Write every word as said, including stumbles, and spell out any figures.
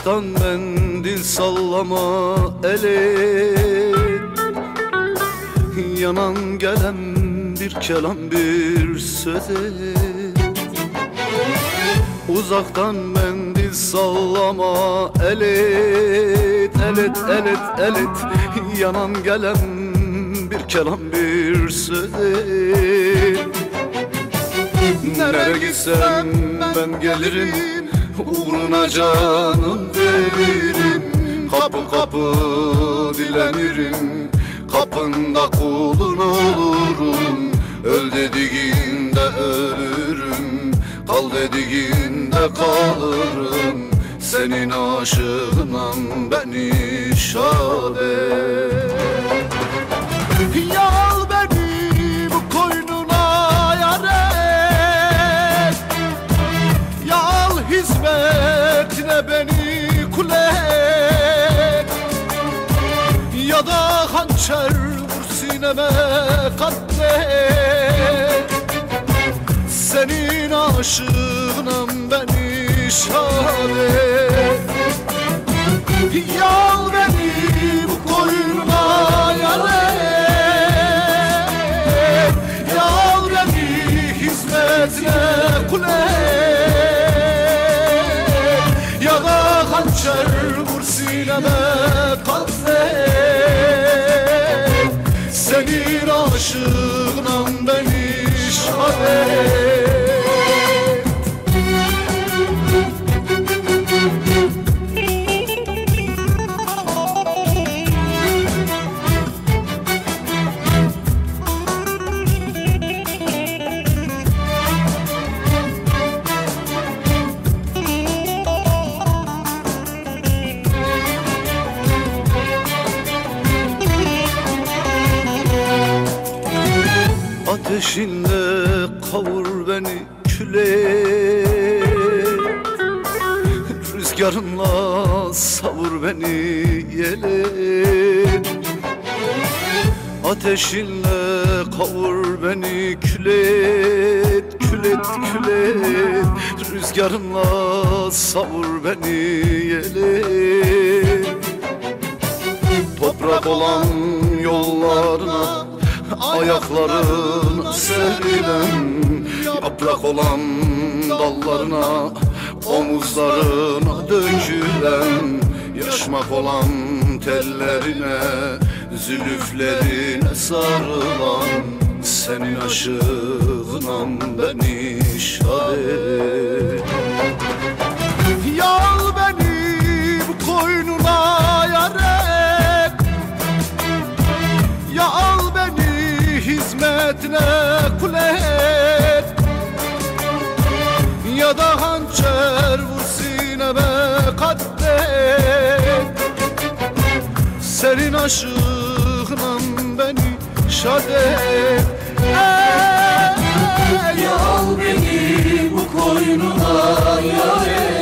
Uzaktan mendil sallama eli, yanan gelen bir kelam bir söze. Uzaktan mendil sallama elit, elit, elit, elit, yanan gelen bir kelam bir söze. Nereye gitsem ben gelirim, uğruna canım veririm. Kapı kapı dilenirim, kapında kulun olurum. Öl dediğinde ölürüm, kal dediğinde kalırım. Senin aşığınam beni şad et. Yal beni bu koynuna yâre, yal hizmetine beni kule, ya da hançer vur sineme katlet. Senin aşığınam beni şad et. Yal beni bu koynuna yâre, yal beni hizmetine kule, ya da hançer vur sineme katlet. Senin aşığınam beni şad et. Ateşinle kavur beni küle, rüzgarınla savur beni yele. Ateşinle kavur beni kület, kület, kület, rüzgarınla savur beni yele. Toprak olan yollarına ayaklarına serilen, yaprak olan dallarına omuzlarına dökülen, yaşmak olan tellerine zülüflerine sarılan. Senin aşığınam beni şad et. Yal beni bu koynuna yâre, ya al beni hizmetine kule, ya da hançer vur sineme katlet. Senin aşığınam beni şad et. Yal beni bu koynuna yâre,